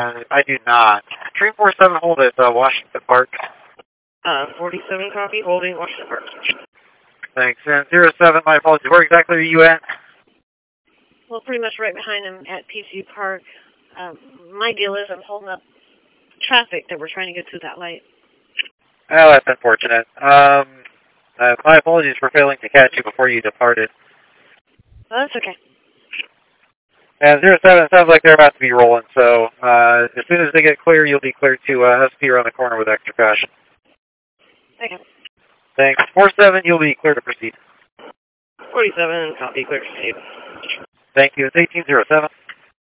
I do not. 347, hold at Washington Park. 47 copy, holding Washington Park. Thanks. And 07, my apologies. Where exactly are you at? Well, pretty much right behind him at PCU Park. My deal is I'm holding up traffic that we're trying to get through that light. Oh, that's unfortunate. My apologies for failing to catch you before you departed. Well, that's okay. And 07, it sounds like they're about to be rolling, so as soon as they get clear, you'll be cleared to SP around the corner with extra caution. Okay. Thanks. 47, you'll be clear to proceed. 47, copy, clear to proceed. Thank you. It's 1807.